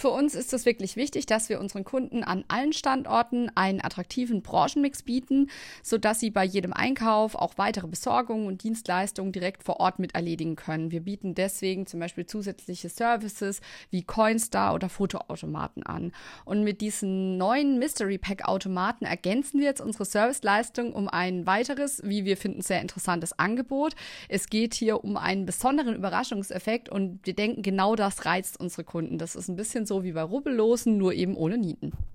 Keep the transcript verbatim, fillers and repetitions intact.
Für uns ist es wirklich wichtig, dass wir unseren Kunden an allen Standorten einen attraktiven Branchenmix bieten, sodass sie bei jedem Einkauf auch weitere Besorgungen und Dienstleistungen direkt vor Ort mit erledigen können. Wir bieten deswegen zum Beispiel zusätzliche Services wie Coinstar oder Fotoautomaten an. Und mit diesen neuen Mystery Pack Automaten ergänzen wir jetzt unsere Serviceleistung um ein weiteres, wie wir finden, sehr interessantes Angebot. Es geht hier um einen besonderen Überraschungseffekt und wir denken, genau das reizt unsere Kunden. Das ist ein bisschen so wie bei Rubbellosen, nur eben ohne Nieten.